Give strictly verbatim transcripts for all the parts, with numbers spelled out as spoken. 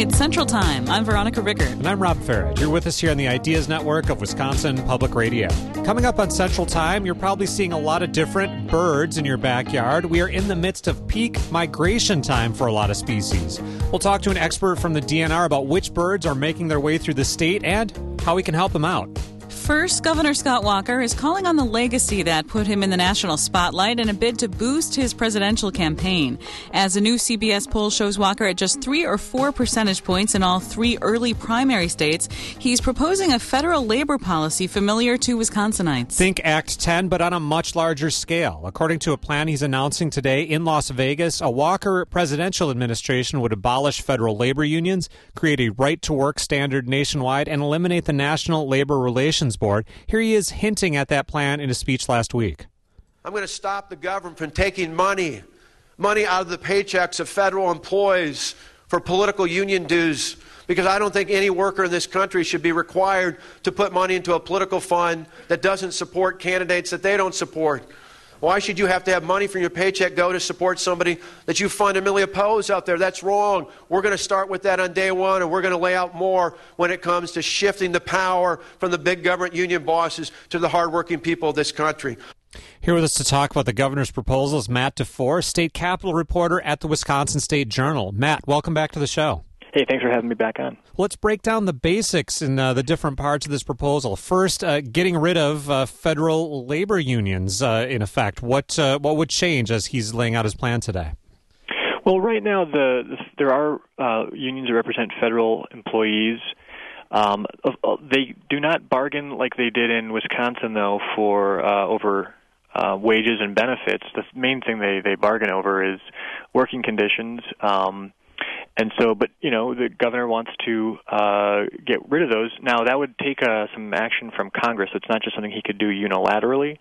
It's Central Time. I'm Veronica Rickert. And I'm Rob Farage. You're with us here on the Ideas Network of Wisconsin Public Radio. Coming up on Central Time, you're probably seeing a lot of different birds in your backyard. We are in the midst of peak migration time for a lot of species. We'll talk to an expert from the D N R about which birds are making their way through the state and how we can help them out. First, Governor Scott Walker is calling on the legacy that put him in the national spotlight in a bid to boost his presidential campaign. As a new C B S poll shows Walker at just three or four percentage points in all three early primary states, he's proposing a federal labor policy familiar to Wisconsinites. Think Act ten, but on a much larger scale. According to a plan he's announcing today in Las Vegas, a Walker presidential administration would abolish federal labor unions, create a right-to-work standard nationwide, and eliminate the National Labor Relations Board. Here he is hinting at that plan in a speech last week. I'm going to stop the government from taking money, money out of the paychecks of federal employees for political union dues, because I don't think any worker in this country should be required to put money into a political fund that doesn't support candidates that they don't support. Why should you have to have money from your paycheck go to support somebody that you fundamentally oppose out there? That's wrong. We're going to start with that on day one, and we're going to lay out more when it comes to shifting the power from the big government union bosses to the hardworking people of this country. Here with us to talk about the governor's proposals, Matt DeFore, state capitol reporter at the Wisconsin State Journal. Matt, welcome back to the show. Hey, thanks for having me back on. Let's break down the basics in uh, the different parts of this proposal. First, uh, getting rid of uh, federal labor unions, uh, in effect. What uh, what would change as he's laying out his plan today? Well, right now, the, the there are uh, unions that represent federal employees. Um, they do not bargain like they did in Wisconsin, though, for uh, over uh, wages and benefits. The main thing they, they bargain over is working conditions. Um And so, but, you know, the governor wants to uh, get rid of those. Now, that would take uh, some action from Congress. It's not just something he could do unilaterally.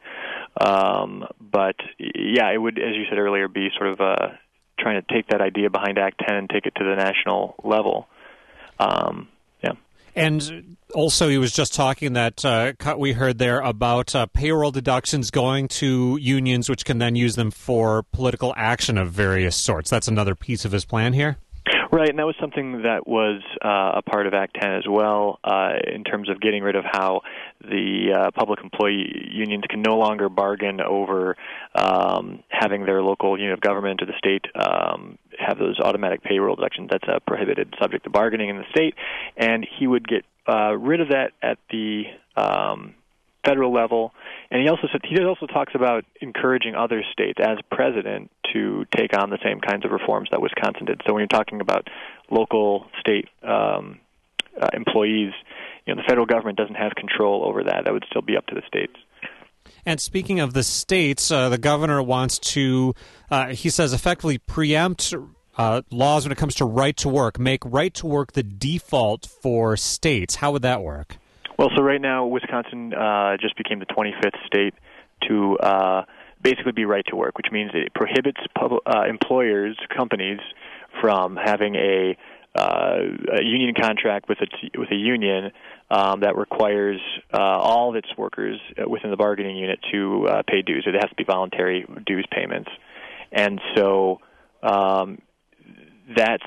Um, but, yeah, it would, as you said earlier, be sort of uh, trying to take that idea behind Act ten and take it to the national level. Um, yeah. And also, he was just talking that uh, we heard there about uh, payroll deductions going to unions, which can then use them for political action of various sorts. That's another piece of his plan here. Right, and that was something that was uh, a part of Act ten as well, uh, in terms of getting rid of how the uh, public employee unions can no longer bargain over um, having their local unit of government or the state um, have those automatic payroll deductions. That's a prohibited subject to bargaining in the state, and he would get uh, rid of that at the um, federal level. And he also said, he also talks about encouraging other states as president to take on the same kinds of reforms that Wisconsin did. So when you're talking about local state um, uh, employees, you know, the federal government doesn't have control over that. That would still be up to the states. And speaking of the states, uh, the governor wants to, uh, he says, effectively preempt uh, laws when it comes to right to work, make right to work the default for states. How would that work? Well, so right now, Wisconsin uh, just became the twenty-fifth state to uh, basically be right to work, which means it prohibits pub- uh, employers, companies, from having a, uh, a union contract with a, with a union um, that requires uh, all of its workers within the bargaining unit to uh, pay dues. It has to be voluntary dues payments. And so um, that's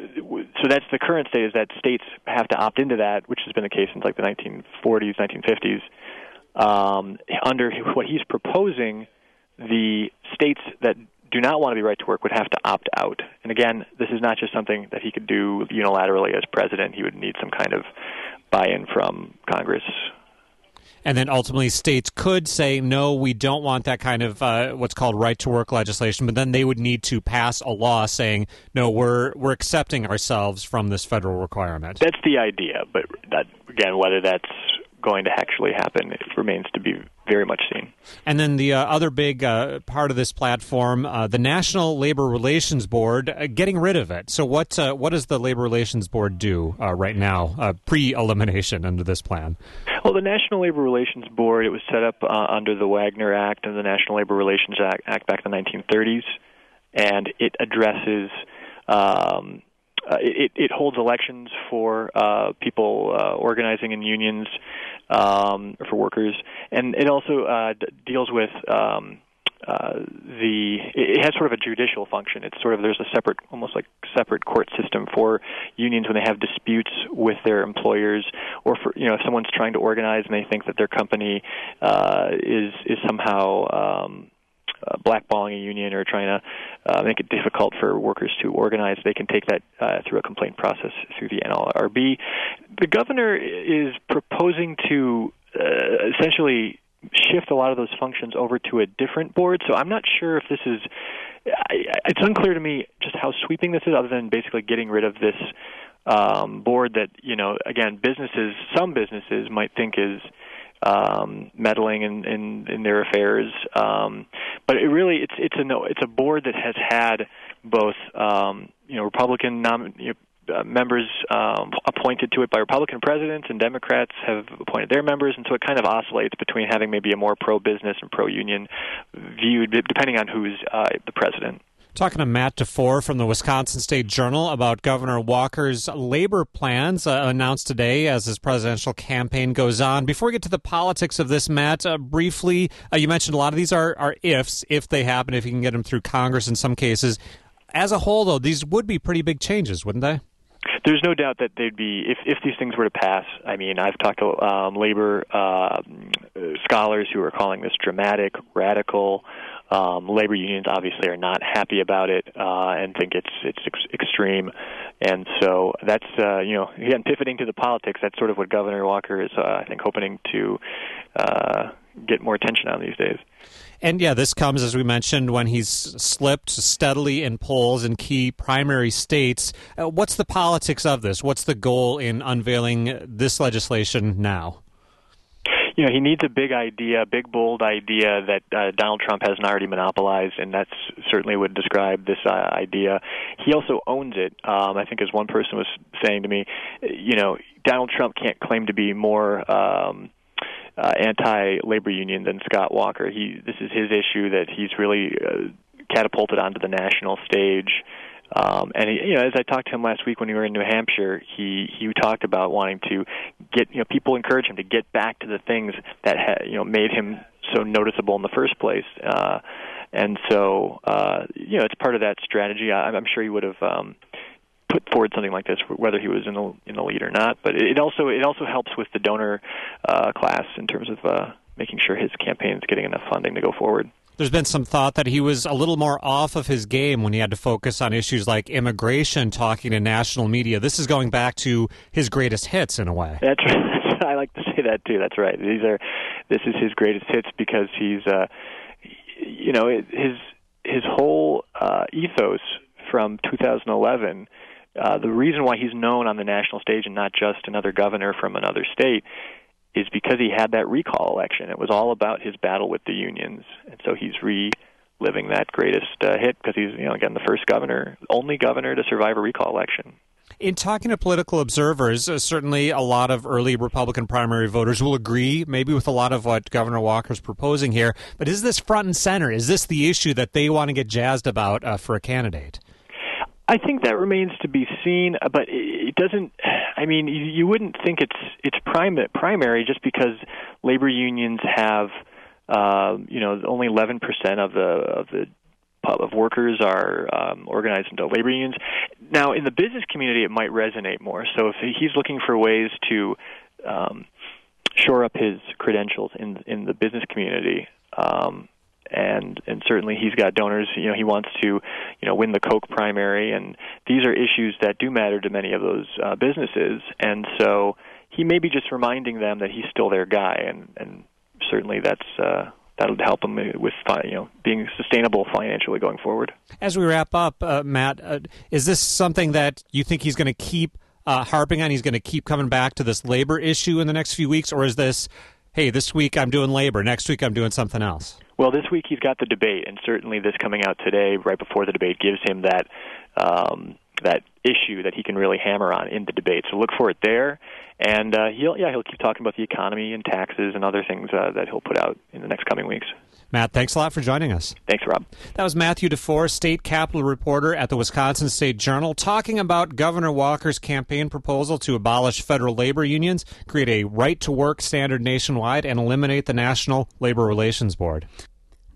So that's the current state, is that states have to opt into that, which has been the case since like the nineteen forties, nineteen fifties. Um, under what he's proposing, the states that do not want to be right to work would have to opt out. And again, this is not just something that he could do unilaterally as president. He would need some kind of buy-in from Congress. And then ultimately states could say, no, we don't want that kind of uh, what's called right-to-work legislation, but then they would need to pass a law saying, no, we're we're accepting ourselves from this federal requirement. That's the idea, but that, again, whether that's going to actually happen, it remains to be very much seen. And then the uh, other big uh, part of this platform, uh, the National Labor Relations Board, uh, getting rid of it. So what uh, what does the Labor Relations Board do uh, right now, uh, pre-elimination under this plan? Well, the National Labor Relations Board, it was set up uh, under the Wagner Act and the National Labor Relations Act, Act back in the nineteen thirties, and it addresses um, Uh, it, it holds elections for uh, people uh, organizing in unions, um, for workers, and it also uh, d- deals with um, uh, the it has sort of a judicial function. It's sort of there's a separate, almost like separate court system for unions when they have disputes with their employers, or for you know if someone's trying to organize and they think that their company uh, is is somehow um, uh, blackballing a union or trying to uh, make it difficult for workers to organize, they can take that uh, through a complaint process through the N L R B. The governor is proposing to uh, essentially shift a lot of those functions over to a different board. So I'm not sure if this is, I, it's unclear to me just how sweeping this is, other than basically getting rid of this um, board that, you know, again, businesses, some businesses might think is um, meddling in, in, in their affairs. Um, but it really, it's it's a no, it's a board that has had both, um, you know, Republican nom- you know, Uh, members um, appointed to it by Republican presidents, and Democrats have appointed their members, and so it kind of oscillates between having maybe a more pro-business and pro-union view, depending on who's uh, the president. Talking to Matt DeFore from the Wisconsin State Journal about Governor Walker's labor plans uh, announced today as his presidential campaign goes on. Before we get to the politics of this, Matt, uh, briefly, uh, you mentioned a lot of these are, are ifs, if they happen, if you can get them through Congress in some cases. As a whole, though, these would be pretty big changes, wouldn't they? There's no doubt that they'd be, if, if these things were to pass, I mean, I've talked to um, labor uh, scholars who are calling this dramatic, radical. Um, labor unions obviously are not happy about it uh, and think it's it's ex- extreme. And so that's, uh, you know, again, pivoting to the politics, that's sort of what Governor Walker is, uh, I think, hoping to uh, get more attention on these days. And, yeah, this comes, as we mentioned, when he's slipped steadily in polls in key primary states. Uh, what's the politics of this? What's the goal in unveiling this legislation now? You know, he needs a big idea, big, bold idea that uh, Donald Trump hasn't already monopolized, and that's certainly would describe this uh, idea. He also owns it. Um, I think as one person was saying to me, you know, Donald Trump can't claim to be more um, uh, anti-labor union than Scott Walker. He This is his issue that he's really uh, catapulted onto the national stage. Um, and he, you know, as I talked to him last week when we were in New Hampshire, he he talked about wanting to get, you know, people encourage him to get back to the things that ha, you know made him so noticeable in the first place. Uh, and so, uh, you know, it's part of that strategy. I, I'm sure he would have um, put forward something like this, whether he was in the in the lead or not. But it also it also helps with the donor uh, class in terms of uh, making sure his campaign is getting enough funding to go forward. There's been some thought that he was a little more off of his game when he had to focus on issues like immigration, talking to national media. This is going back to his greatest hits in a way. That's right. I like to say that too. That's right. These are, this is his greatest hits because he's, uh, you know, his his whole uh, ethos from two thousand eleven. Uh, the reason why he's known on the national stage and not just another governor from another state is because he had that recall election. It was all about his battle with the unions, and so he's reliving that greatest uh, hit because he's, you know, again, the first governor, only governor to survive a recall election. In talking to political observers, uh, certainly a lot of early Republican primary voters will agree maybe with a lot of what Governor Walker's proposing here, but is this front and center? Is this the issue that they want to get jazzed about uh, for a candidate? I think that remains to be seen, but it doesn't. I mean, you wouldn't think it's it's prim- primary just because labor unions have, uh, you know, only eleven percent of the of the of workers are um, organized into labor unions. Now, in the business community, it might resonate more. So if he's looking for ways to um, shore up his credentials in in the business community. Um, And and certainly he's got donors. You know, he wants to, you know, win the Coke primary, and these are issues that do matter to many of those uh, businesses. And so he may be just reminding them that he's still their guy, and, and certainly that's uh, that'll help him with, you know, being sustainable financially going forward. As we wrap up, uh, Matt, uh, is this something that you think he's going to keep uh, harping on? He's going to keep coming back to this labor issue in the next few weeks, or is this, hey, this week I'm doing labor, next week I'm doing something else? Well, this week he's got the debate, and certainly this coming out today, right before the debate, gives him that um, that issue that he can really hammer on in the debate. So look for it there, and uh, he'll yeah he'll keep talking about the economy and taxes and other things uh, that he'll put out in the next coming weeks. Matt, thanks a lot for joining us. Thanks, Rob. That was Matthew DeFore, state capitol reporter at the Wisconsin State Journal, talking about Governor Walker's campaign proposal to abolish federal labor unions, create a right-to-work standard nationwide, and eliminate the National Labor Relations Board.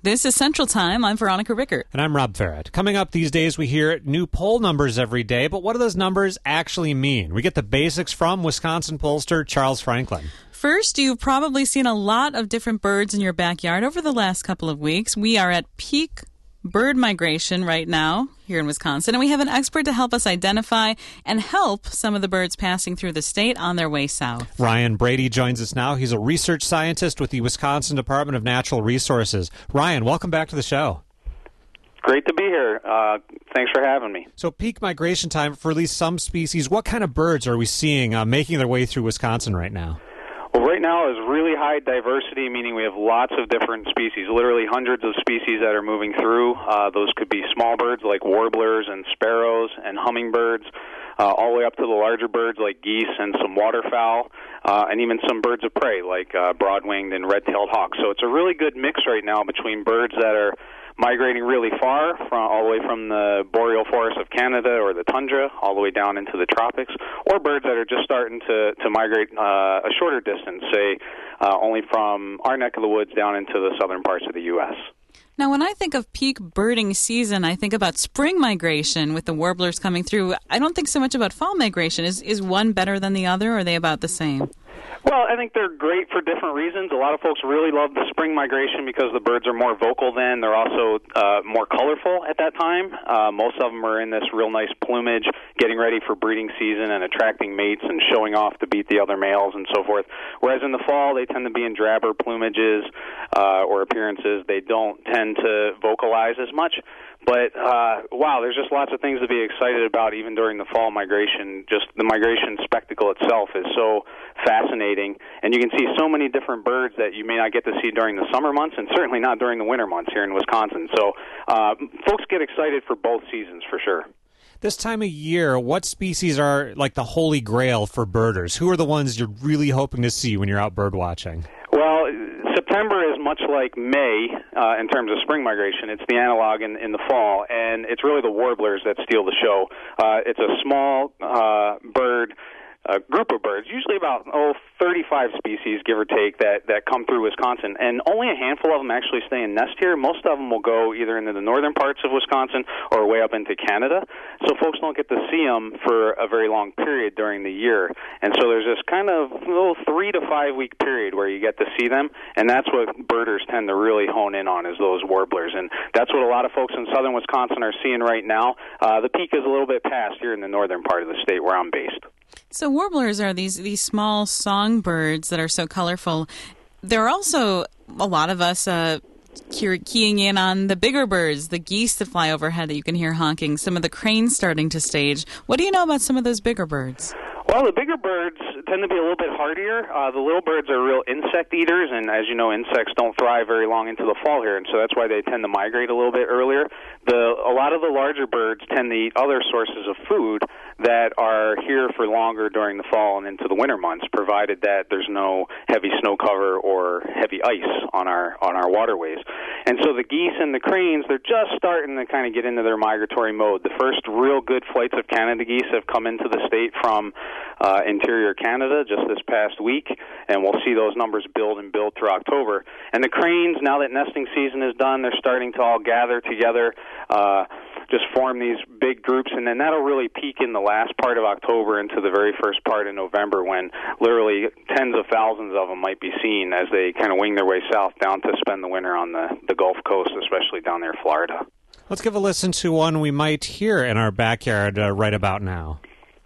This is Central Time. I'm Veronica Rickert. And I'm Rob Farrett. Coming up these days, we hear new poll numbers every day, but what do those numbers actually mean? We get the basics from Wisconsin pollster Charles Franklin. First, you've probably seen a lot of different birds in your backyard over the last couple of weeks. We are at peak bird migration right now here in Wisconsin, and we have an expert to help us identify and help some of the birds passing through the state on their way south. Ryan Brady joins us now. He's a research scientist with the Wisconsin Department of Natural Resources. Ryan, welcome back to the show. Great to be here. Uh, thanks for having me. So peak migration time for at least some species. What kind of birds are we seeing uh, making their way through Wisconsin right now? Well, right now is really high diversity, meaning we have lots of different species, literally hundreds of species that are moving through. Uh, those could be small birds like warblers and sparrows and hummingbirds, uh, all the way up to the larger birds like geese and some waterfowl, uh, and even some birds of prey like uh, broad-winged and red-tailed hawks. So it's a really good mix right now between birds that are migrating really far, from all the way from the boreal forests of Canada or the tundra all the way down into the tropics, or birds that are just starting to, to migrate uh, a shorter distance, say uh, only from our neck of the woods down into the southern parts of the U S Now, when I think of peak birding season, I think about spring migration with the warblers coming through. I don't think so much about fall migration. Is, is one better than the other, or are they about the same? Well, I think they're great for different reasons. A lot of folks really love the spring migration because the birds are more vocal then. They're also uh, more colorful at that time. Uh, most of them are in this real nice plumage, getting ready for breeding season and attracting mates and showing off to beat the other males and so forth. Whereas in the fall, they tend to be in drabber plumages uh, or appearances. They don't tend to vocalize as much. But, uh, wow, there's just lots of things to be excited about even during the fall migration. Just the migration spectacle itself is so fascinating. And you can see so many different birds that you may not get to see during the summer months and certainly not during the winter months here in Wisconsin. So uh, folks get excited for both seasons for sure. This time of year, what species are like the holy grail for birders? Who are the ones you're really hoping to see when you're out bird watching? Well, September is much like May uh, in terms of spring migration. It's the analog in, in the fall, and it's really the warblers that steal the show. Uh, it's a small uh, bird, a group of birds, usually about oh thirty-five species, give or take, that, that come through Wisconsin, and only a handful of them actually stay in nest here. Most of them will go either into the northern parts of Wisconsin or way up into Canada, so folks don't get to see them for a very long period during the year. And so there's this kind of little three to five week period where you get to see them, and that's what birders tend to really hone in on, is those warblers. And that's what a lot of folks in southern Wisconsin are seeing right now. Uh, the peak is a little bit past here in the northern part of the state where I'm based. So warblers are these these small songbirds that are so colorful. There are also a lot of us uh, keying in on the bigger birds, the geese that fly overhead that you can hear honking, some of the cranes starting to stage. What do you know about some of those bigger birds? Well, the bigger birds tend to be a little bit hardier. Uh, the little birds are real insect eaters, and as you know, insects don't thrive very long into the fall here, and so that's why they tend to migrate a little bit earlier. The a lot of the larger birds tend to eat other sources of food that are here for longer during the fall and into the winter months, provided that there's no heavy snow cover or heavy ice on our on our waterways. And so the geese and the cranes, they're just starting to kind of get into their migratory mode. The first real good flights of Canada geese have come into the state from uh, interior Canada just this past week, and we'll see those numbers build and build through October. And the cranes, now that nesting season is done, they're starting to all gather together, uh, just form these big groups, and then that'll really peak in the last part of October into the very first part of November, when literally tens of thousands of them might be seen as they kind of wing their way south down to spend the winter on the, the Gulf Coast, especially down there in Florida. Let's give a listen to one we might hear in our backyard uh, right about now.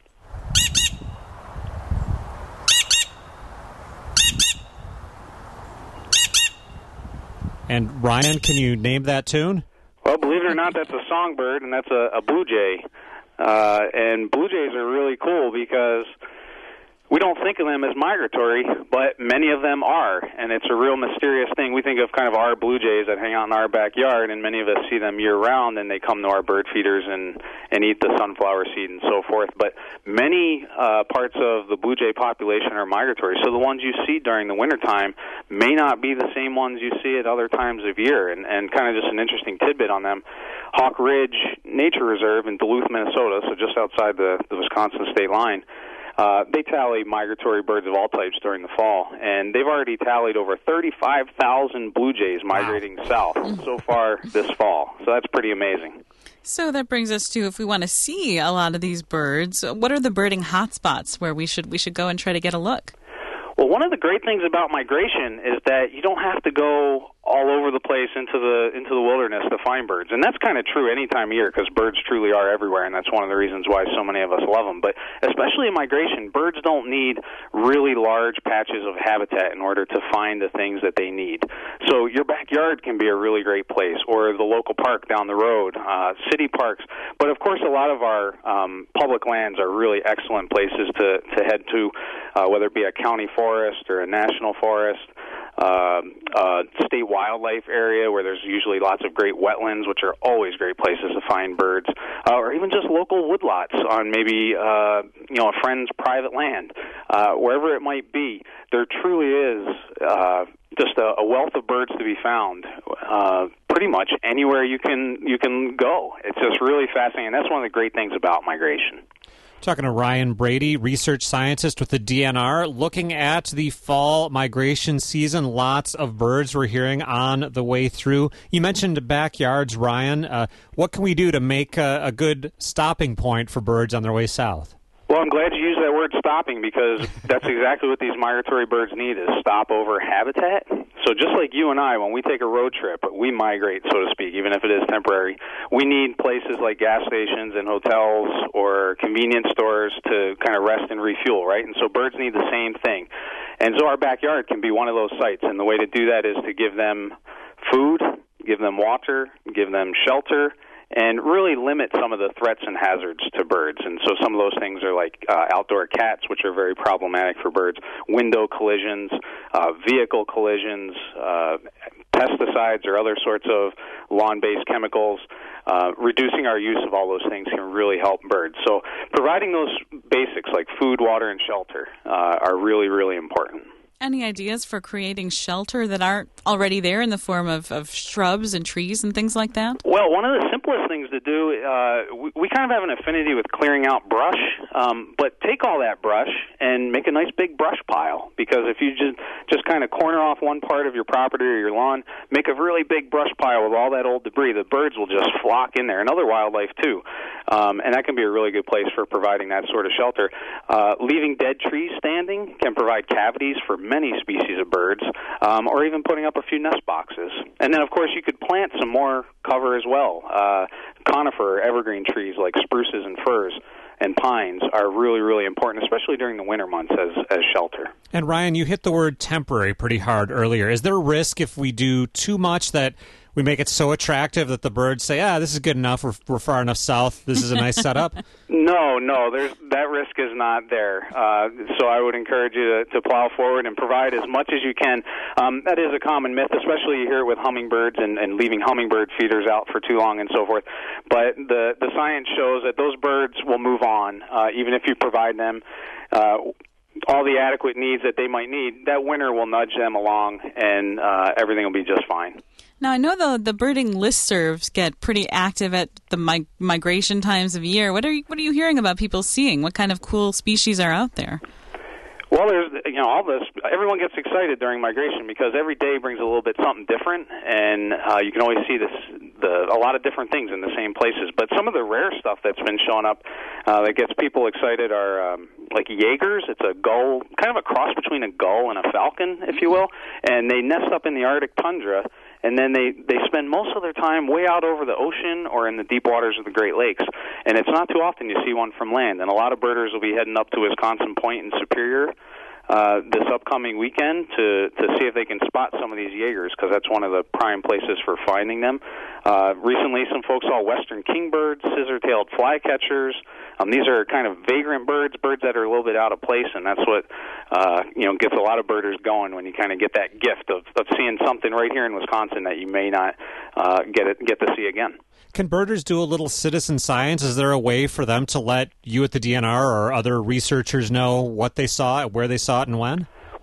And Ryan, can you name that tune? Well, believe it or not, that's a songbird, and that's a, a blue jay. Uh, and blue jays are really cool because we don't think of them as migratory, but many of them are, and it's a real mysterious thing. We think of kind of our blue jays that hang out in our backyard, and many of us see them year-round, and they come to our bird feeders and, and eat the sunflower seed and so forth. But many uh, parts of the blue jay population are migratory, so the ones you see during the wintertime may not be the same ones you see at other times of year. And, and kind of just an interesting tidbit on them, Hawk Ridge Nature Reserve in Duluth, Minnesota, so just outside the, the Wisconsin state line, uh, they tally migratory birds of all types during the fall, and they've already tallied over thirty-five thousand blue jays migrating wow. south so far this fall. So that's pretty amazing. So that brings us to, if we want to see a lot of these birds, what are the birding hotspots where we should we should go and try to get a look? Well, one of the great things about migration is that you don't have to go all over the place into the into the wilderness to find birds. And that's kind of true any time of year because birds truly are everywhere, and that's one of the reasons why so many of us love them. But especially in migration, birds don't need really large patches of habitat in order to find the things that they need. So your backyard can be a really great place, or the local park down the road, uh, city parks. But, of course, a lot of our um, public lands are really excellent places to, to head to, uh, whether it be a county forest or a national forest. Uh, uh, state wildlife area where there's usually lots of great wetlands, which are always great places to find birds, uh, or even just local woodlots on maybe uh, you know a friend's private land, uh, wherever it might be. There truly is uh, just a, a wealth of birds to be found. Uh, pretty much anywhere you can you can go. It's just really fascinating. And that's one of the great things about migration. Talking to Ryan Brady, research scientist with the D N R, looking at the fall migration season. Lots of birds we're hearing on the way through. You mentioned backyards, Ryan. Uh, what can we do to make a, a good stopping point for birds on their way south? Well, I'm glad you used that word stopping because that's exactly what these migratory birds need is stopover habitat. So just like you and I, when we take a road trip, we migrate, so to speak, even if it is temporary. We need places like gas stations and hotels or convenience stores to kind of rest and refuel, right? And so birds need the same thing. And so our backyard can be one of those sites. And the way to do that is to give them food, give them water, give them shelter, and really limit some of the threats and hazards to birds. And so some of those things are like uh, outdoor cats, which are very problematic for birds, window collisions, uh, vehicle collisions, uh, pesticides or other sorts of lawn-based chemicals. Uh, reducing our use of all those things can really help birds. So providing those basics like food, water, and shelter uh, are really, really important. Any ideas for creating shelter that aren't already there in the form of, of shrubs and trees and things like that? Well, one of the simplest things to do, uh, we, we kind of have an affinity with clearing out brush, um, but take all that brush and make a nice big brush pile, because if you just, just kind of corner off one part of your property or your lawn, make a really big brush pile with all that old debris, the birds will just flock in there, and other wildlife too. Um, and that can be a really good place for providing that sort of shelter. Uh, leaving dead trees standing can provide cavities for many species of birds, um, or even putting up a few nest boxes. And then, of course, you could plant some more cover as well. Uh, conifer, evergreen trees like spruces and firs and pines are really, really important, especially during the winter months as, as shelter. And Ryan, you hit the word temporary pretty hard earlier. Is there a risk if we do too much that we make it so attractive that the birds say, ah, this is good enough, we're, we're far enough south, this is a nice setup? No, no, there's, that risk is not there. Uh, so I would encourage you to, to plow forward and provide as much as you can. Um, that is a common myth, especially you hear it with hummingbirds and, and leaving hummingbird feeders out for too long and so forth. But the, the science shows that those birds will move on, uh, even if you provide them uh, all the adequate needs that they might need. That winter will nudge them along, and uh, everything will be just fine. Now, I know the the birding listservs get pretty active at the mig- migration times of year. What are you, what are you hearing about people seeing? What kind of cool species are out there? Well, there's, you know, all this, everyone gets excited during migration because every day brings a little bit something different, and uh, you can always see this, the, a lot of different things in the same places. But some of the rare stuff that's been showing up uh, that gets people excited are um, like Jaegers. It's a gull, kind of a cross between a gull and a falcon, if you will, and they nest up in the Arctic tundra. And then they, they spend most of their time way out over the ocean or in the deep waters of the Great Lakes. And it's not too often you see one from land. And a lot of birders will be heading up to Wisconsin Point in Superior uh, this upcoming weekend to, to see if they can spot some of these Jaegers, because that's one of the prime places for finding them. Uh, recently, some folks saw western kingbirds, scissor-tailed flycatchers. Um, these are kind of vagrant birds, birds that are a little bit out of place, and that's what uh, you know gets a lot of birders going when you kind of get that gift of, of seeing something right here in Wisconsin that you may not uh, get it, get to see again. Can birders do a little citizen science? Is there a way for them to let you at the D N R or other researchers know what they saw, where they saw it, and when? Well, there's a lot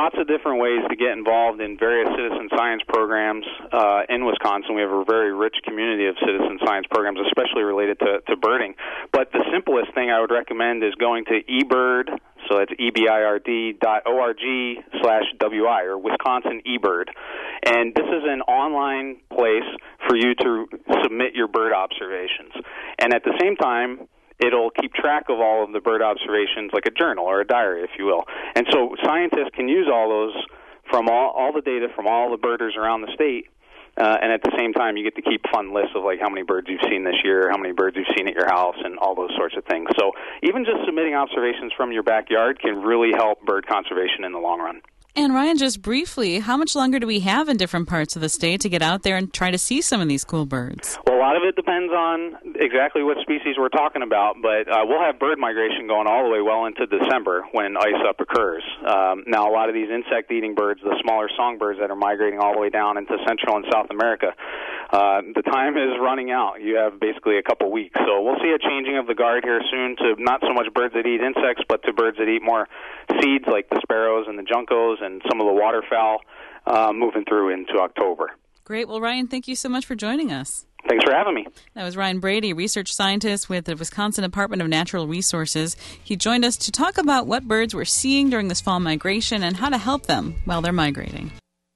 lots of different ways to get involved in various citizen science programs uh, in Wisconsin. We have a very rich community of citizen science programs, especially related to, to birding. But the simplest thing I would recommend is going to eBird, so that's E B I R D dot O R G slash W I, or Wisconsin eBird. And this is an online place for you to submit your bird observations. And at the same time, it'll keep track of all of the bird observations like a journal or a diary, if you will. And so scientists can use all those from all, all the data from all the birders around the state, uh, and at the same time you get to keep fun lists of like how many birds you've seen this year, how many birds you've seen at your house, and all those sorts of things. So even just submitting observations from your backyard can really help bird conservation in the long run. And Ryan, just briefly, how much longer do we have in different parts of the state to get out there and try to see some of these cool birds? Well, a lot of it depends on exactly what species we're talking about, but uh, we'll have bird migration going all the way well into December when ice up occurs. Um, now, a lot of these insect-eating birds, the smaller songbirds that are migrating all the way down into Central and South America, uh, the time is running out. You have basically a couple weeks. So we'll see a changing of the guard here soon to not so much birds that eat insects, but to birds that eat more seeds like the sparrows and the juncos and some of the waterfowl uh, moving through into October. Great. Well, Ryan, thank you so much for joining us. Thanks for having me. That was Ryan Brady, research scientist with the Wisconsin Department of Natural Resources. He joined us to talk about what birds we're seeing during this fall migration and how to help them while they're migrating.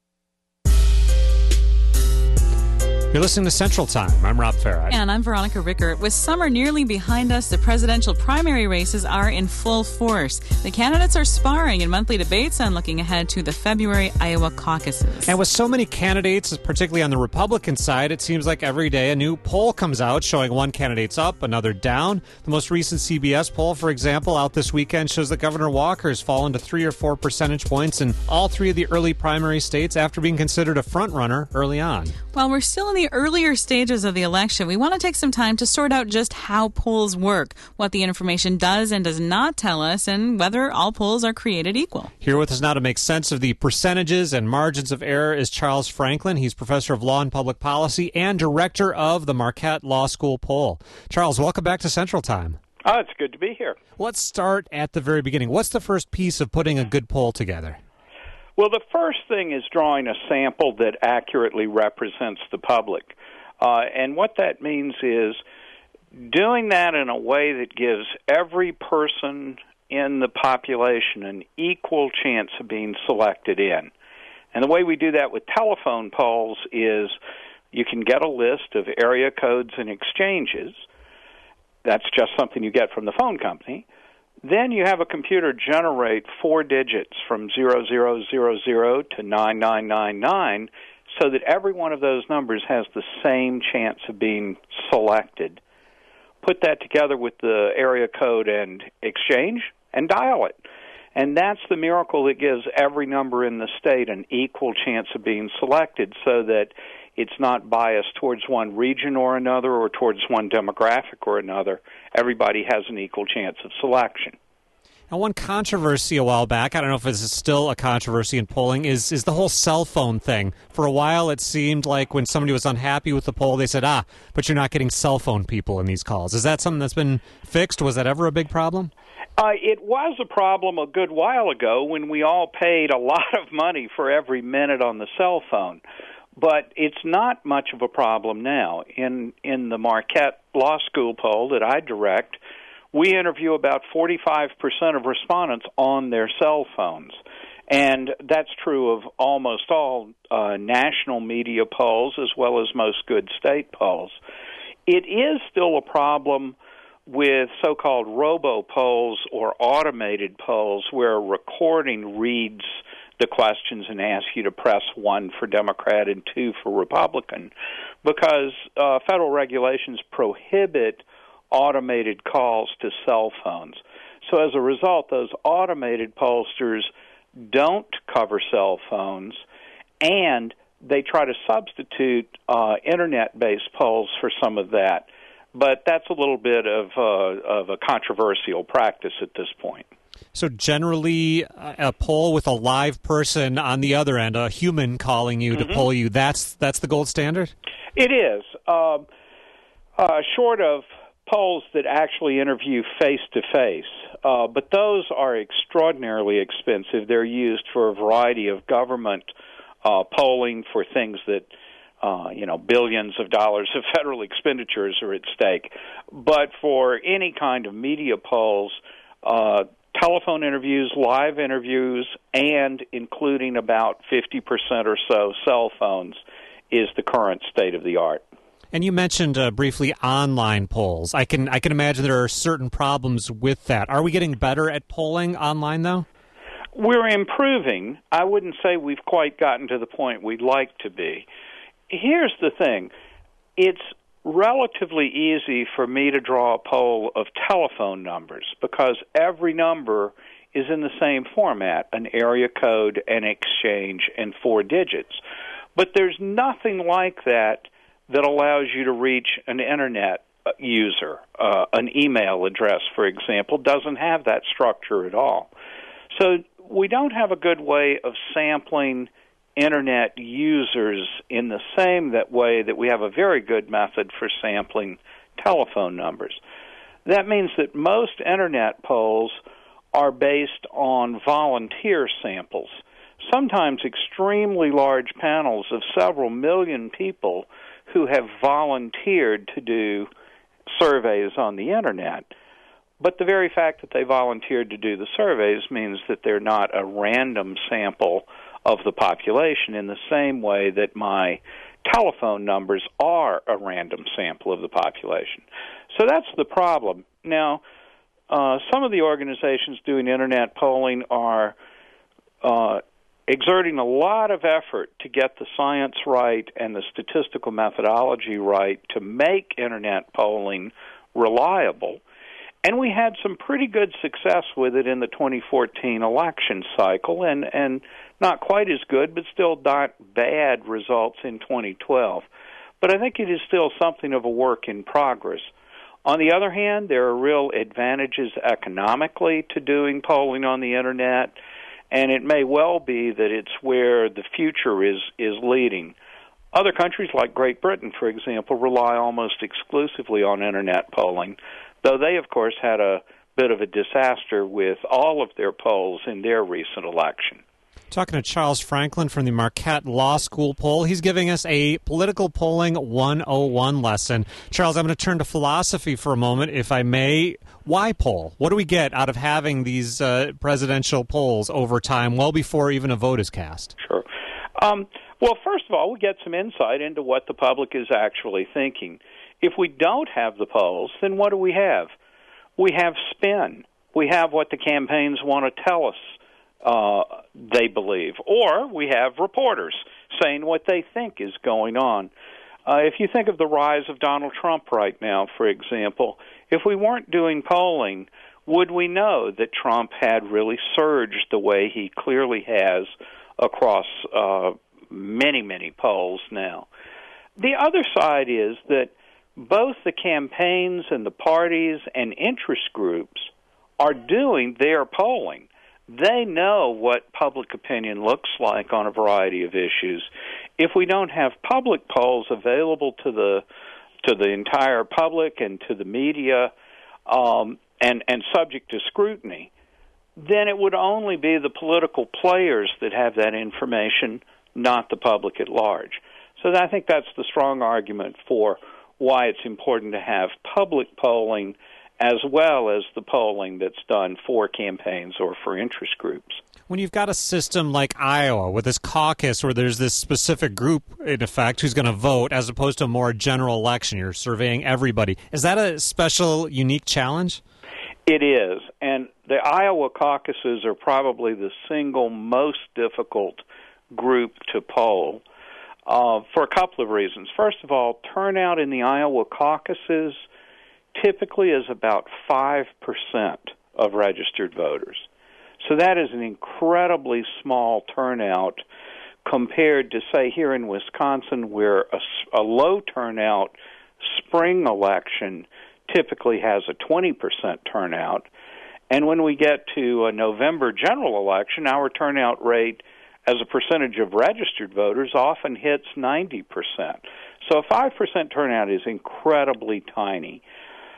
You're listening to Central Time. I'm Rob Farrad. And I'm Veronica Rickert. With summer nearly behind us, the presidential primary races are in full force. The candidates are sparring in monthly debates and looking ahead to the February Iowa caucuses. And with so many candidates, particularly on the Republican side, it seems like every day a new poll comes out showing one candidate's up, another down. The most recent C B S poll, for example, out this weekend shows that Governor Walker has fallen to three or four percentage points in all three of the early primary states after being considered a front-runner early on. While we're still in the earlier stages of the election, we want to take some time to sort out just how polls work, what the information does and does not tell us, and whether all polls are created equal. Here with us now to make sense of the percentages and margins of error is Charles Franklin. He's professor of law and public policy and director of the Marquette Law School poll. Charles, welcome back to Central Time. Oh, it's good to be here. Let's start at the very beginning. What's the first piece of putting a good poll together? Well, the first thing is drawing a sample that accurately represents the public. Uh, and what that means is doing that in a way that gives every person in the population an equal chance of being selected in. And the way we do that with telephone polls is you can get a list of area codes and exchanges. That's just something you get from the phone company. Then you have a computer generate four digits from zero zero zero zero to nine nine nine nine so that every one of those numbers has the same chance of being selected. Put that together with the area code and exchange and dial it. And that's the miracle that gives every number in the state an equal chance of being selected so that it's not biased towards one region or another or towards one demographic or another. Everybody has an equal chance of selection. Now, one controversy a while back, I don't know if this is still a controversy in polling, is is the whole cell phone thing. For a while, it seemed like when somebody was unhappy with the poll, they said, ah, but you're not getting cell phone people in these calls. Is that something that's been fixed? Was that ever a big problem? Uh, it was a problem a good while ago when we all paid a lot of money for every minute on the cell phone. But it's not much of a problem now. In in the Marquette Law School poll that I direct, we interview about forty-five percent of respondents on their cell phones. And that's true of almost all uh, national media polls as well as most good state polls. It is still a problem with so-called robo-polls or automated polls where a recording reads the questions and ask you to press one for Democrat and two for Republican, because uh, federal regulations prohibit automated calls to cell phones. So as a result, those automated pollsters don't cover cell phones, and they try to substitute uh, Internet-based polls for some of that. But that's a little bit of, uh, of a controversial practice at this point. So generally, a poll with a live person on the other end, a human calling you mm-hmm. to poll you, that's that's the gold standard? It is. Uh, uh, short of polls that actually interview face-to-face, uh, but those are extraordinarily expensive. They're used for a variety of government uh, polling for things that, uh, you know, billions of dollars of federal expenditures are at stake. But for any kind of media polls, uh, telephone interviews, live interviews, and including about fifty percent or so cell phones is the current state of the art. And you mentioned uh, briefly online polls. I can I can imagine there are certain problems with that. Are we getting better at polling online, though? We're improving. I wouldn't say we've quite gotten to the point we'd like to be. Here's the thing. It's relatively easy for me to draw a poll of telephone numbers because every number is in the same format, an area code, an exchange, and four digits. But there's nothing like that that allows you to reach an Internet user. Uh, an email address, for example, doesn't have that structure at all. So we don't have a good way of sampling Internet users in the same that way that we have a very good method for sampling telephone numbers. That means that most Internet polls are based on volunteer samples, sometimes extremely large panels of several million people who have volunteered to do surveys on the Internet. But the very fact that they volunteered to do the surveys means that they're not a random sample of the population in the same way that my telephone numbers are a random sample of the population. So that's the problem. Now, uh, some of the organizations doing Internet polling are uh, exerting a lot of effort to get the science right and the statistical methodology right to make Internet polling reliable. And we had some pretty good success with it in the twenty fourteen election cycle, and, and not quite as good, but still not bad results in twenty twelve. But I think it is still something of a work in progress. On the other hand, there are real advantages economically to doing polling on the Internet, and it may well be that it's where the future is, is leading. Other countries like Great Britain, for example, rely almost exclusively on Internet polling, though they, of course, had a bit of a disaster with all of their polls in their recent election. Talking to Charles Franklin from the Marquette Law School poll. He's giving us a political polling one oh one lesson. Charles, I'm going to turn to philosophy for a moment, if I may. Why poll? What do we get out of having these uh, presidential polls over time, well before even a vote is cast? Sure. Um, well, first of all, we get some insight into what the public is actually thinking. If we don't have the polls, then what do we have? We have spin. We have what the campaigns want to tell us uh, they believe. Or we have reporters saying what they think is going on. Uh, if you think of the rise of Donald Trump right now, for example, if we weren't doing polling, would we know that Trump had really surged the way he clearly has across uh, many, many polls now? The other side is that both the campaigns and the parties and interest groups are doing their polling. They know what public opinion looks like on a variety of issues. If we don't have public polls available to the to the entire public and to the media um, and, and subject to scrutiny, then it would only be the political players that have that information, not the public at large. So I think that's the strong argument for why it's important to have public polling as well as the polling that's done for campaigns or for interest groups. When you've got a system like Iowa with this caucus where there's this specific group, in effect, who's going to vote as opposed to a more general election, you're surveying everybody. Is that a special, unique challenge? It is, and the Iowa caucuses are probably the single most difficult group to poll uh, for a couple of reasons. First of all, turnout in the Iowa caucuses typically is about five percent of registered voters. So that is an incredibly small turnout compared to, say, here in Wisconsin, where a, a low turnout spring election typically has a twenty percent turnout. And when we get to a November general election, our turnout rate as a percentage of registered voters often hits ninety percent. So a five percent turnout is incredibly tiny.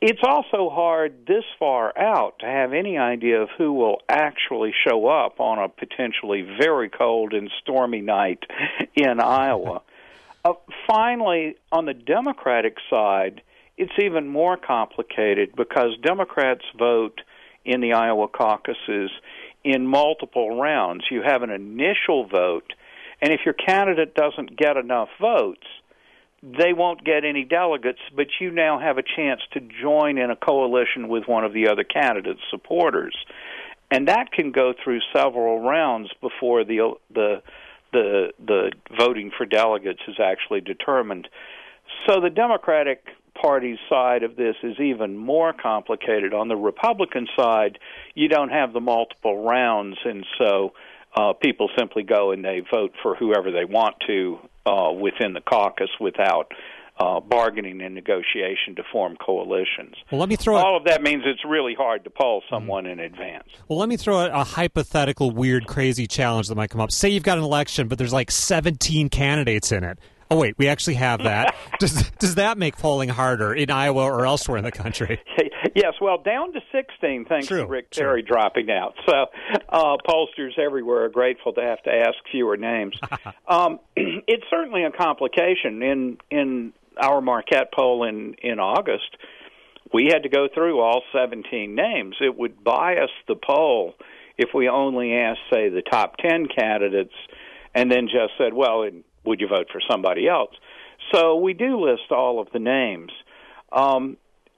it's also hard this far out to have any idea of who will actually show up on a potentially very cold and stormy night in Iowa. Uh, finally, on the Democratic side, it's even more complicated because Democrats vote in the Iowa caucuses in multiple rounds. You have an initial vote, and if your candidate doesn't get enough votes, they won't get any delegates, but you now have a chance to join in a coalition with one of the other candidate's supporters. And that can go through several rounds before the the the the voting for delegates is actually determined. So the Democratic Party's side of this is even more complicated. On the Republican side, you don't have the multiple rounds, and so uh, people simply go and they vote for whoever they want to uh, within the caucus without uh, bargaining and negotiation to form coalitions. Well, let me throw All it. of that means it's really hard to poll someone mm-hmm. in advance. Well, let me throw a, a hypothetical, weird, crazy challenge that might come up. Say you've got an election, but there's like seventeen candidates in it. Oh, wait, we actually have that. does does that make polling harder in Iowa or elsewhere in the country? Yes, well, down to sixteen, thanks true, to Rick true. Perry dropping out. So uh, pollsters everywhere are grateful to have to ask fewer names. um, it's certainly a complication. In in our Marquette poll in, in August, we had to go through all seventeen names. It would bias the poll if we only asked, say, the top ten candidates and then just said, well, in would you vote for somebody else? So we do list all of the names. Um,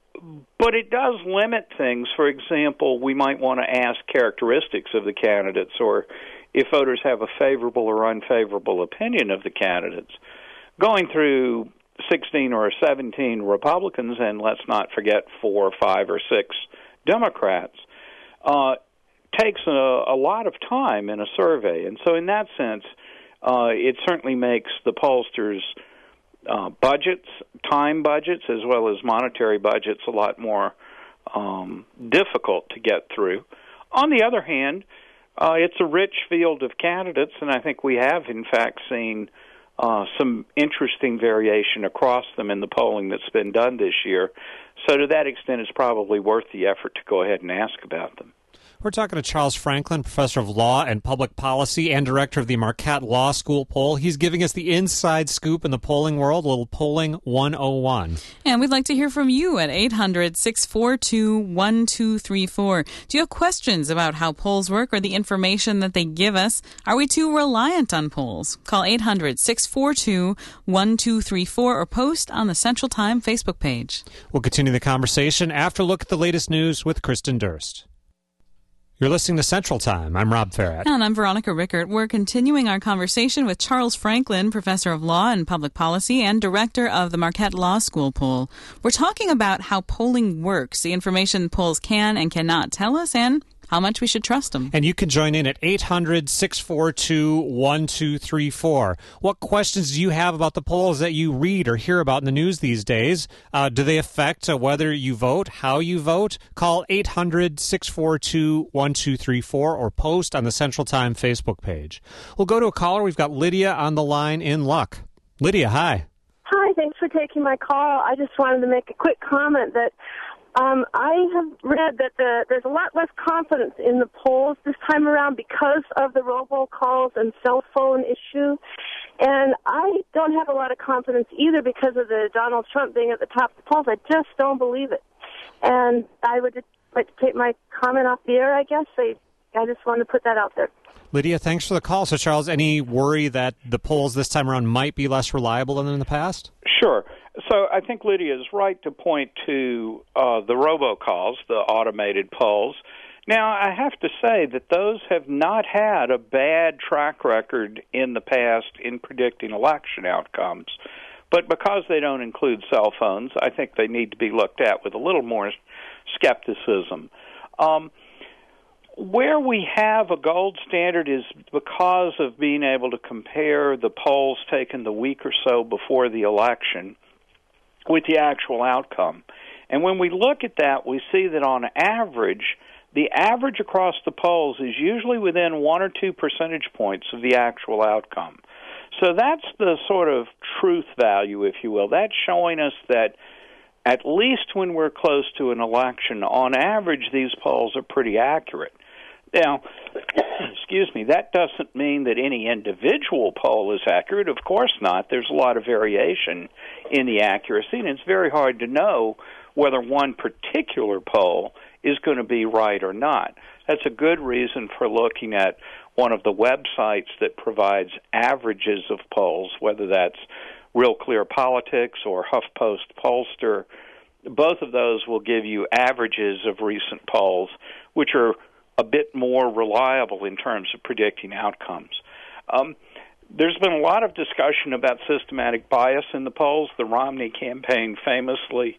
but it does limit things. For example, we might want to ask characteristics of the candidates, or if voters have a favorable or unfavorable opinion of the candidates. Going through sixteen or seventeen Republicans, and let's not forget four, five, or six Democrats, uh, takes a, a lot of time in a survey. And so in that sense, Uh, it certainly makes the pollsters' uh, budgets, time budgets, as well as monetary budgets, a lot more um, difficult to get through. On the other hand, uh, it's a rich field of candidates, and I think we have, in fact, seen uh, some interesting variation across them in the polling that's been done this year. So to that extent, it's probably worth the effort to go ahead and ask about them. We're talking to Charles Franklin, professor of law and public policy and director of the Marquette Law School poll. He's giving us the inside scoop in the polling world, a little polling one oh one. And we'd like to hear from you at eight hundred, six four two, one two three four. Do you have questions about how polls work or the information that they give us? Are we too reliant on polls? Call eight hundred, six four two, one two three four or post on the Central Time Facebook page. We'll continue the conversation after a look at the latest news with Kristen Durst. You're listening to Central Time. I'm Rob Farrett. And I'm Veronica Rickert. We're continuing our conversation with Charles Franklin, professor of law and public policy and director of the Marquette Law School poll. We're talking about how polling works, the information polls can and cannot tell us, and how much we should trust them. And you can join in at eight hundred, six four two, one two three four. What questions do you have about the polls that you read or hear about in the news these days? Uh, do they affect uh, whether you vote, how you vote? Call eight hundred, six four two, one two three four or post on the Central Time Facebook page. We'll go to a caller. We've got Lydia on the line in Luck. Lydia, hi. Hi, thanks for taking my call. I just wanted to make a quick comment that Um, I have read that the, there's a lot less confidence in the polls this time around because of the robocalls and cell phone issue. And I don't have a lot of confidence either because of the Donald Trump being at the top of the polls. I just don't believe it. And I would just like to take my comment off the air, I guess. I, I just wanted to put that out there. Lydia, thanks for the call. So, Charles, any worry that the polls this time around might be less reliable than in the past? Sure. So I think Lydia is right to point to uh, the robocalls, the automated polls. Now, I have to say that those have not had a bad track record in the past in predicting election outcomes. But because they don't include cell phones, I think they need to be looked at with a little more skepticism. Um, where we have a gold standard is because of being able to compare the polls taken the week or so before the election with the actual outcome. And when we look at that, we see that on average, the average across the polls is usually within one or two percentage points of the actual outcome. So that's the sort of truth value, if you will. That's showing us that at least when we're close to an election, on average, these polls are pretty accurate. Now, excuse me, that doesn't mean that any individual poll is accurate. Of course not. There's a lot of variation in the accuracy, and it's very hard to know whether one particular poll is going to be right or not. That's a good reason for looking at one of the websites that provides averages of polls, whether that's Real Clear Politics or HuffPost Pollster. Both of those will give you averages of recent polls, which are a bit more reliable in terms of predicting outcomes. Um, there's been a lot of discussion about systematic bias in the polls. The Romney campaign famously,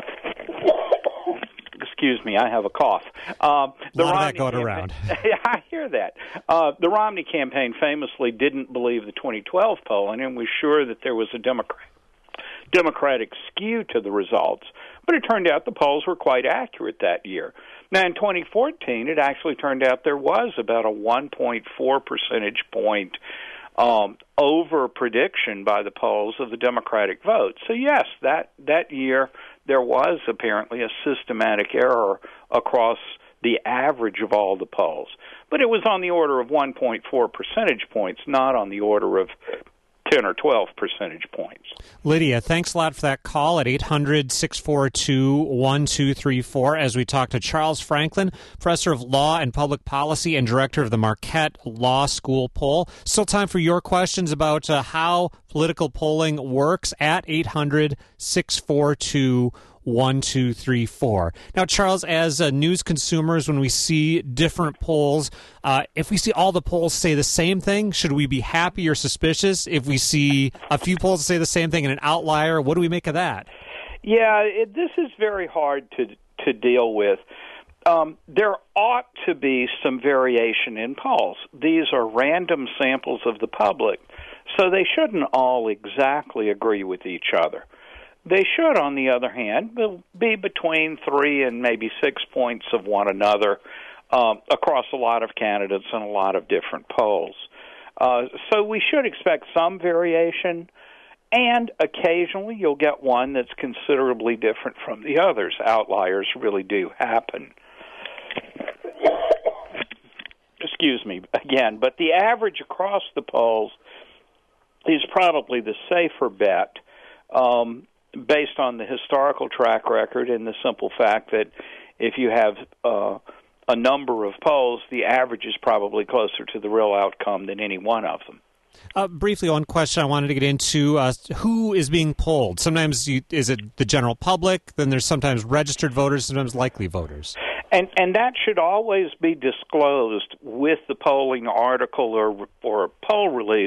excuse me, I have a cough. Uh, the a lot Romney of that going campaign, around. Yeah, I hear that. Uh, the Romney campaign famously didn't believe the twenty twelve polling and was sure that there was a Democrat, Democratic skew to the results. But it turned out the polls were quite accurate that year. Now, in twenty fourteen, it actually turned out there was about a one point four percentage point um, over-prediction by the polls of the Democratic vote. So, yes, that, that year there was apparently a systematic error across the average of all the polls. But it was on the order of one point four percentage points, not on the order of ten or twelve percentage points. Lydia, thanks a lot for that call at eight hundred, six four two, one two three four as we talk to Charles Franklin, professor of law and public policy and director of the Marquette Law School poll. Still time for your questions about uh, how political polling works at eight hundred, six four two, one two three four. Now, Charles, as uh, news consumers, when we see different polls, uh, if we see all the polls say the same thing, should we be happy or suspicious? If we see a few polls that say the same thing and an outlier, what do we make of that? Yeah, it, this is very hard to to deal with. Um, there ought to be some variation in polls. These are random samples of the public, so they shouldn't all exactly agree with each other. They should, on the other hand, be between three and maybe six points of one another um, across a lot of candidates and a lot of different polls. Uh, so we should expect some variation, and occasionally you'll get one that's considerably different from the others. Outliers really do happen. Excuse me, again, but the average across the polls is probably the safer bet, um, based on the historical track record and the simple fact that if you have uh, a number of polls, the average is probably closer to the real outcome than any one of them. Uh, briefly, one question I wanted to get into, uh, who is being polled? Sometimes you, is it the general public? Then there's sometimes registered voters, sometimes likely voters. And and that should always be disclosed with the polling article or or poll release.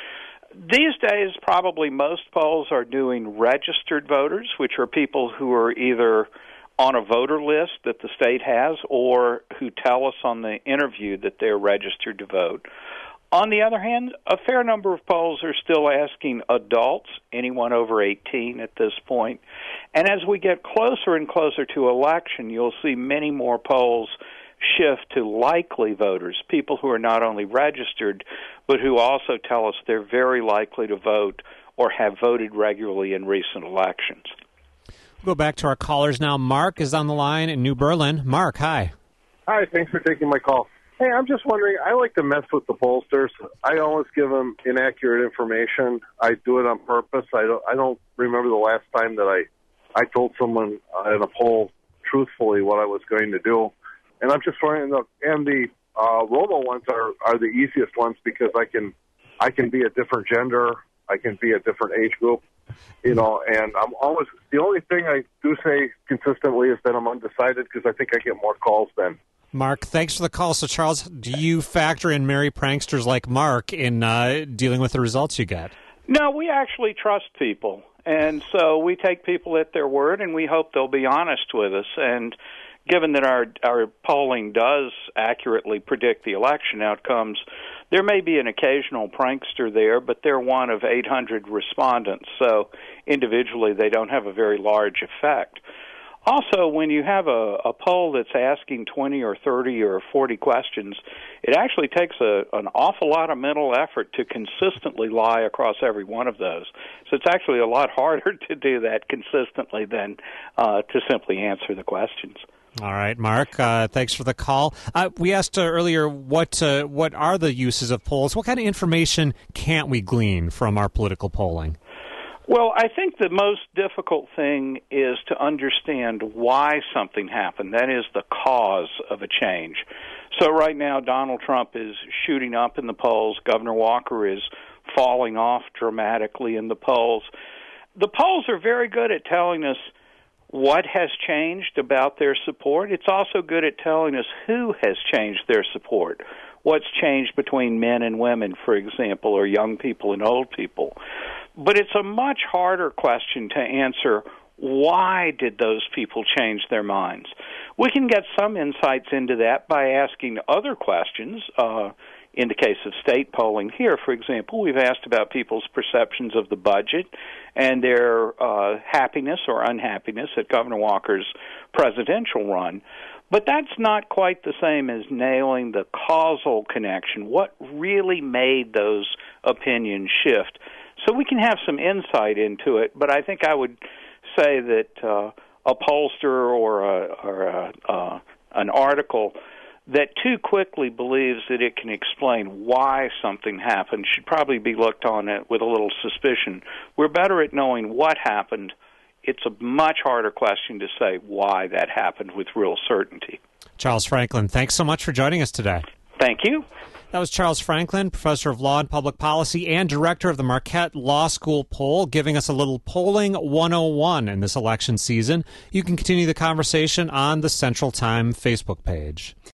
These days, probably most polls are doing registered voters, which are people who are either on a voter list that the state has or who tell us on the interview that they're registered to vote. On the other hand, a fair number of polls are still asking adults, anyone over eighteen at this point. And as we get closer and closer to election, you'll see many more polls shift to likely voters, people who are not only registered, but who also tell us they're very likely to vote or have voted regularly in recent elections. We'll go back to our callers now. Mark is on the line in New Berlin. Mark, hi. Hi, thanks for taking my call. Hey, I'm just wondering, I like to mess with the pollsters. I always give them inaccurate information. I do it on purpose. I don't, I don't remember the last time that I, I told someone in a poll truthfully what I was going to do. And I'm just wondering, and the uh, robo ones are, are the easiest ones because I can I can be a different gender, I can be a different age group, you know, and I'm always, the only thing I do say consistently is that I'm undecided because I think I get more calls then. Mark, thanks for the call. So, Charles, do you factor in merry pranksters like Mark in uh, dealing with the results you get? No, we actually trust people, and so we take people at their word, and we hope they'll be honest with us. And given that our our polling does accurately predict the election outcomes, there may be an occasional prankster there, but they're one of eight hundred respondents, so individually they don't have a very large effect. Also, when you have a, a poll that's asking twenty or thirty or forty questions, it actually takes a, an awful lot of mental effort to consistently lie across every one of those. So it's actually a lot harder to do that consistently than uh, to simply answer the questions. All right, Mark, uh, thanks for the call. Uh, we asked uh, earlier what uh, what are the uses of polls? What kind of information can't we glean from our political polling? Well, I think the most difficult thing is to understand why something happened. That is the cause of a change. So right now, Donald Trump is shooting up in the polls. Governor Walker is falling off dramatically in the polls. The polls are very good at telling us what has changed about their support. It's also good at telling us who has changed their support. What's changed between men and women, for example, or young people and old people. But it's a much harder question to answer. Why did those people change their minds? We can get some insights into that by asking other questions. Uh, in the case of state polling here, for example, we've asked about people's perceptions of the budget and their uh, happiness or unhappiness at Governor Walker's presidential run. But that's not quite the same as nailing the causal connection. What really made those opinions shift? So we can have some insight into it, but I think I would say that uh, a pollster or, a, or a, uh, an article that too quickly believes that it can explain why something happened should probably be looked on it with a little suspicion. We're better at knowing what happened. It's a much harder question to say why that happened with real certainty. Charles Franklin, thanks so much for joining us today. Thank you. That was Charles Franklin, professor of law and public policy and director of the Marquette Law School poll, giving us a little polling one oh one in this election season. You can continue the conversation on the Central Time Facebook page.